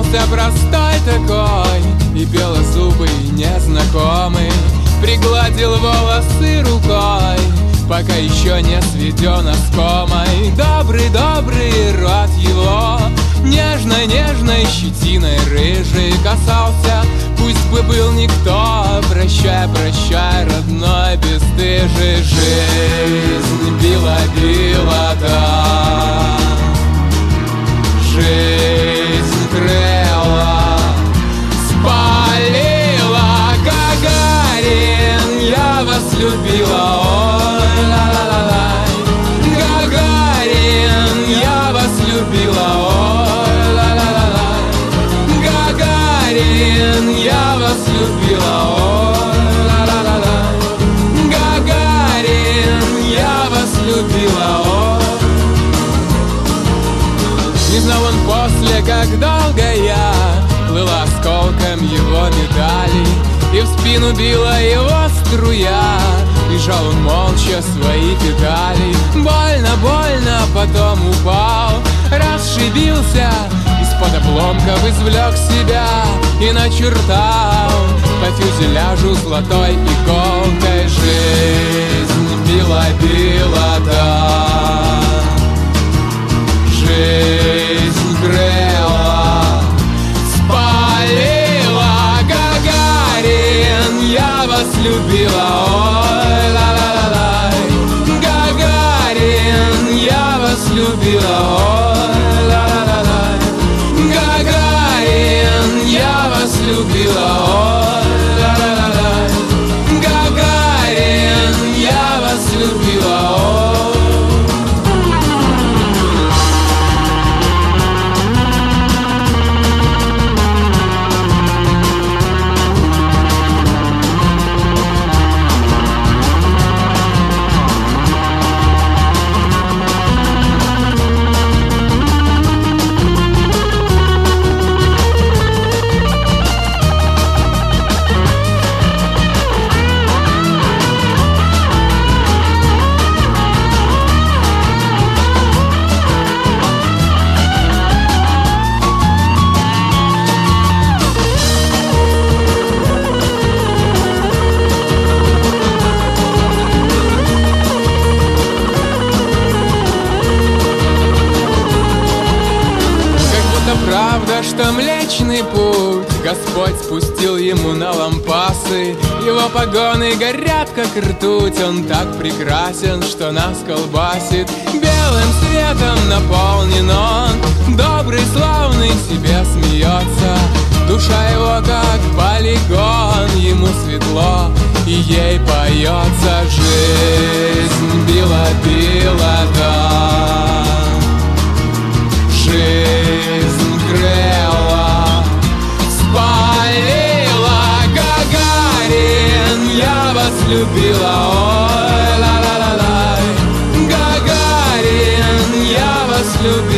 Появился простой такой и белозубый незнакомый, пригладил волосы рукой, пока еще не сведен оскомой. Добрый рот его нежной щетиной рыжий касался. Пусть бы был никто, прощай, родной бесстыжий. Жизнь била да, жизнь крыла, спалила. Гагарин, я вас любила, ой, ла-ла-ла-лай. Гагарин, я вас любила, ой, ла-ла-ла-лай. Гагарин, я вас любила, ой, ла-ла-ла-лай. Гагарин, я вас любила, ой. Не знал он после, как долго я плыла осколком его медали, и в спину била его струя, лежал он молча свои педали. Больно, потом упал, расшибился, из-под обломков извлек себя и начертал по фюзеляжу золотой иголкой. Жизнь била да, жизнь грела, спалила. Гагарин, я вас любила, ой, ла-ла-ла-лай. Гагарин, я вас любила, ой, ла-ла-ла-лай. Гагарин, я вас любила, ой, ла-ла-ла-лай. Гагарин, я вас любила, ой. Правда, что Млечный Путь Господь спустил ему на лампасы. Его погоны горят, как ртуть. Он так прекрасен, что нас колбасит. Белым светом наполнен он, добрый, славный, себе смеется. Душа его как полигон, ему светло и ей поется. Жизнь била да, жизнь грела, спалила. Гагарин, я вас любила, ой, ла-ла-ла-лай. Гагарин, я вас любила.